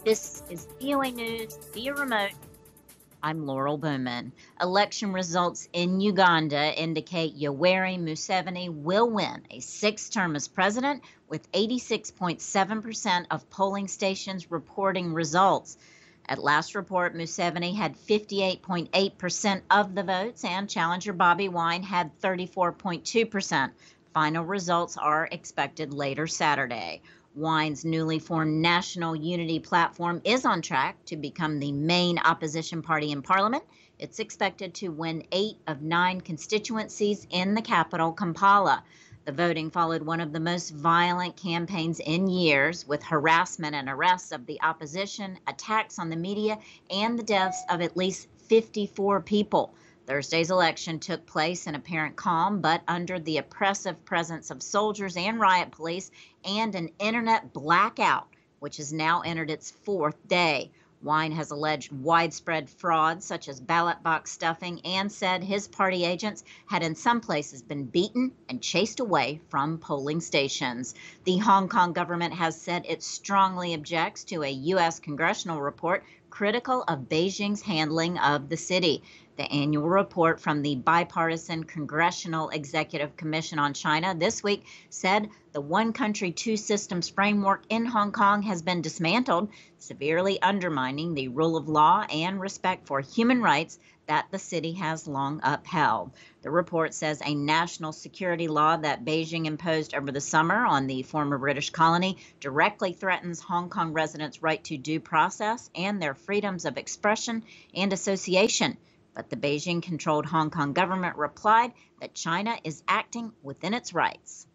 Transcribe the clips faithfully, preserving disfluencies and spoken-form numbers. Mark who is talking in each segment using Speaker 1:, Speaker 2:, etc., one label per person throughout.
Speaker 1: This is V O A News via remote. I'm Laurel Bowman. Election results in Uganda indicate Yoweri Museveni will win a sixth term as president, with eighty-six point seven percent of polling stations reporting results. At last report, Museveni had fifty-eight point eight percent of the votes, and challenger Bobby Wine had thirty-four point two percent. Final results are expected later Saturday. Wine's newly formed National Unity Platform is on track to become the main opposition party in Parliament. It's expected to win eight of nine constituencies in the capital, Kampala. The voting followed one of the most violent campaigns in years, with harassment and arrests of the opposition, attacks on the media, and the deaths of at least fifty-four people. Thursday's election took place in apparent calm, but under the oppressive presence of soldiers and riot police and an internet blackout, which has now entered its fourth day. Wine has alleged widespread fraud, such as ballot box stuffing, and said his party agents had in some places been beaten and chased away from polling stations. The Hong Kong government has said it strongly objects to a U S congressional report critical of Beijing's handling of the city. The annual report from the Bipartisan Congressional Executive Commission on China this week said the one country, two systems framework in Hong Kong has been dismantled, severely undermining the rule of law and respect for human rights that the city has long upheld. The report says a national security law that Beijing imposed over the summer on the former British colony directly threatens Hong Kong residents' right to due process and their freedoms of expression and association. But the Beijing-controlled Hong Kong government replied that China is acting within its rights.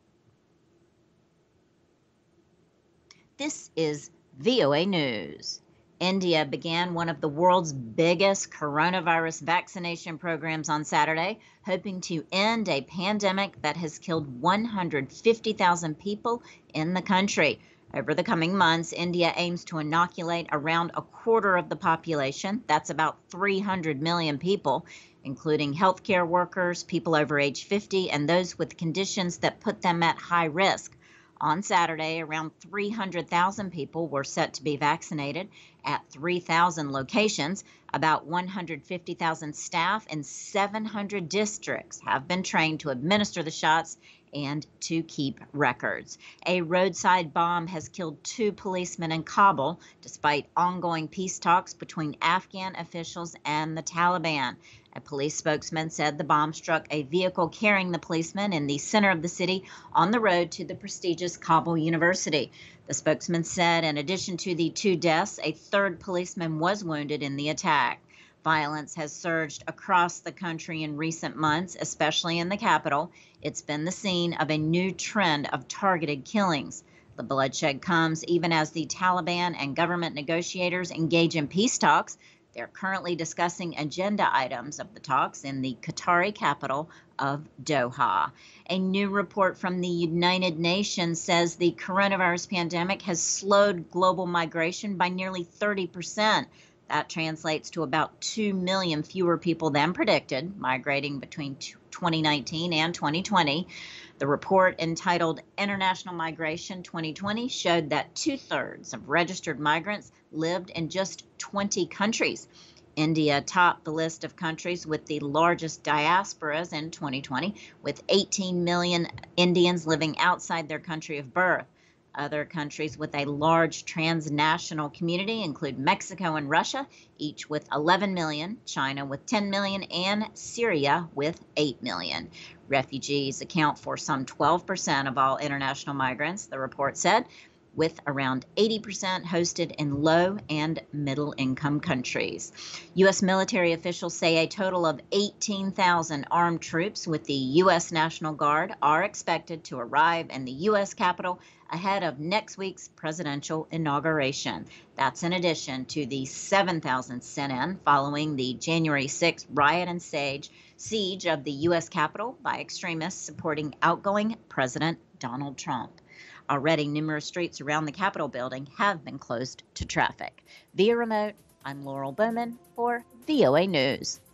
Speaker 1: This is V O A News. India began one of the world's biggest coronavirus vaccination programs on Saturday, hoping to end a pandemic that has killed one hundred fifty thousand people in the country. Over the coming months, India aims to inoculate around a quarter of the population. That's about three hundred million people, including healthcare workers, people over age fifty, and those with conditions that put them at high risk. On Saturday, around three hundred thousand people were set to be vaccinated at three thousand locations. About one hundred fifty thousand staff in seven hundred districts have been trained to administer the shots and to keep records. A roadside bomb has killed two policemen in Kabul, despite ongoing peace talks between Afghan officials and the Taliban. A police spokesman said the bomb struck a vehicle carrying the policemen in the center of the city on the road to the prestigious Kabul University. The spokesman said in addition to the two deaths, a third policeman was wounded in the attack. Violence has surged across the country in recent months, especially in the capital. It's been the scene of a new trend of targeted killings. The bloodshed comes even as the Taliban and government negotiators engage in peace talks. They're currently discussing agenda items of the talks in the Qatari capital of Doha. A new report from the United Nations says the coronavirus pandemic has slowed global migration by nearly thirty percent. That translates to about two million fewer people than predicted, migrating between twenty nineteen and twenty twenty. The report, entitled International Migration twenty twenty, showed that two-thirds of registered migrants lived in just twenty countries. India topped the list of countries with the largest diasporas in twenty twenty, with eighteen million Indians living outside their country of birth. Other countries with a large transnational community include Mexico and Russia, each with eleven million, China with ten million, and Syria with eight million. Refugees account for some twelve percent of all international migrants, the report said, with around eighty percent hosted in low and middle income countries. U S military officials say a total of eighteen thousand armed troops with the U S National Guard are expected to arrive in the U S Capitol ahead of next week's presidential inauguration. That's in addition to the seven thousand sent in following the January sixth riot and siege, siege of the U S Capitol by extremists supporting outgoing President Donald Trump. Already, numerous streets around the Capitol building have been closed to traffic. Via remote, I'm Laurel Bowman for V O A News.